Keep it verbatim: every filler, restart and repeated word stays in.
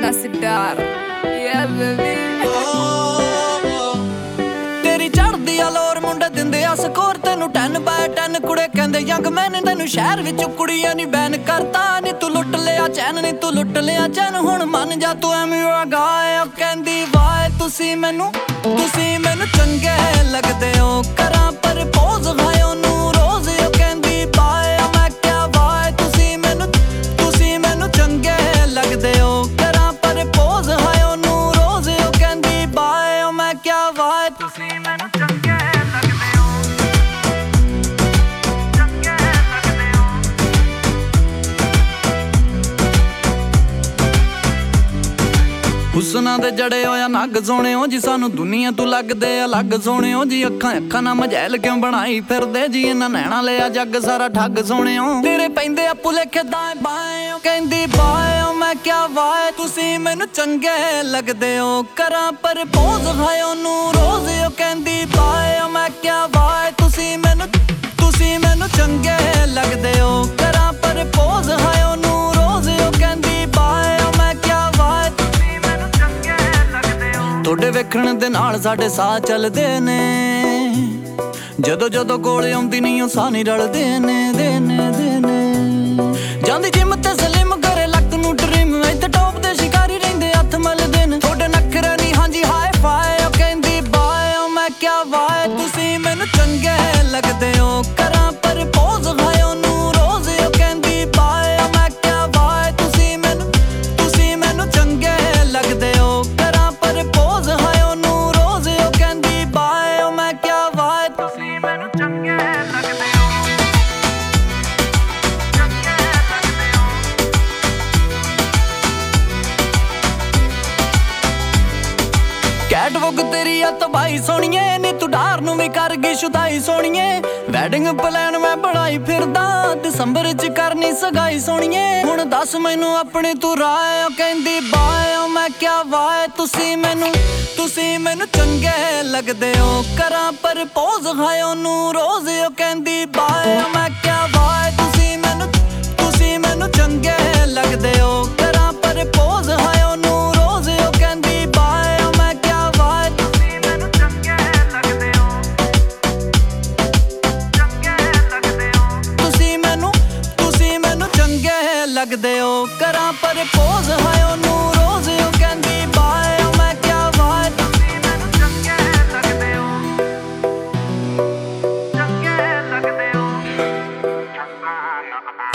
Nasdar, yeah baby. तेरी चढ़दी आ लोर मुंडे दिंदे आ स्कोर तेनू टेन बाय टेन कुड़े कहंदे यंग मैन तेनू शहर विच कुड़ियां नी बैन करता नी तू लुट लिया चैन नी तू लुट लिया चैन हुण मन जा तू एवें गाए कहंदी वाए तुसी मैनू तुसी मैनू चंगे लगदे हो करा प्रपोज हाय ओनू रोज ओ कहंदी बाए मैं क्या वाए तुसी मैनू तुसी मैनू चंगे लगदे हो करा प्रपोज हाय ओनू रोज ओ कहंदी बाए मैं क्या वाए तुसी मैनू चंगे लगदे हो चंगे लगदे हो हुस्ना दे जड़े होया नग सोने हो जी सानू दुनिया तू लगदे अलग सोने हो जी अखां अखां ना मजैल क्यों बनाई फिरदे जी इन्हां नैना लिया जग सारा ठग सोने हो तेरे पैंदे आ भुलेखे दाएं बाएं कहंदी बाए मैं क्या वाए तुसी मैनू चंगे लगदे हो करा प्रपोज हाय ओनू रोज ओ कहंदी बाए मैं क्या वाए तुसी मैनू तुसी मैनू चंगे लगदे हो करा प्रपोज हाय ओनू रोज ओ कहंदी बाए मैं क्या वाए तुसी मैनू चंगे लगदे हो तोड़े वेखण दे नाल साडे साह चलदे ने जदों जदों कोल आउंदी नहीं ओ साह नहीं रलदे ने देने देने ਜਾਂਦੀ ਜਿਮ ਤੇ ਸਲਿਮ ਕਰੇ ਲੱਕ ਨੂੰ ਡ੍ਰੀਮ ਇੱਥੇ ਟੌਪ ਦੇ ਸ਼ਿਕਾਰੀ ਰਹਿੰਦੇ ਹੱਥ ਮਲਦੇ ਨੇ ਤੁਹਾਡੇ ਨਖਰੇ ਨਹੀਂ ਹਾਂਜੀ ਹਾਈ ਫਾਈ ਉਹ ਕਹਿੰਦੀ ਬਾਏ ਮੈਂ ਕਿਆ ਵਾਏ ਤੁਸੀਂ ਮੈਨੂੰ ਚੰਗੇ ਲੱਗਦੇ ਹੋ ਕਰਾਂ ਪ੍ਰਪੋਜ਼ ਹਾਏ ਉਹਨੂੰ ਰੋਜ਼ ਉਹ ਕਹਿੰਦੀ ਬਾਏ ਮੈਂ ਕਿਆ ਵਾਏ ਤੁਸੀਂ ਮੈਨੂੰ ਤੁਸੀਂ ਮੈਨੂੰ ਚੰਗੇ ਲੱਗਦੇ ਹੋ ਕਰਾਂ ਪ੍ਰਪੋਜ਼ ਹਾਏ ਉਹਨੂੰ ਰੋਜ਼ ਉਹ ਕਹਿੰਦੀ ਬਾਏ ਮੈਂ ਕਿਆ ਵਾਏ ਤੁਸੀਂ ਮੈਨੂੰ ਚੰਗੇ ਲੱਗਦੇ ਹੋ कैटवॉक तेरी आ तबाही सोनिए नी तू डार नू भी कर गई शुदाई सोनिए वैडिंग प्लान मैं बनाई फिरदा दिसंबर च करनी सगाई सोनिए हुण दस मैनू अपनी तू राय कहंदी बाए मैं क्या वाए तुसी मैनू तुसी मैनू चंगे लगदे हो करा प्रपोज हाय ओनू रोज ओ कहंदी बाए मैं क्या वाए तुसी मैनू तुसी मैनू चंगे लगदे हो करा प्रपोज हाय ओनू रोज ओ कहंदी बाए लगदे हो करा प्रपोज हाय ओनू रोज ओ कहंदी बाए मैं क्या वाए तुसी मैनू चंगे लगदे हो चंगे लगदे हो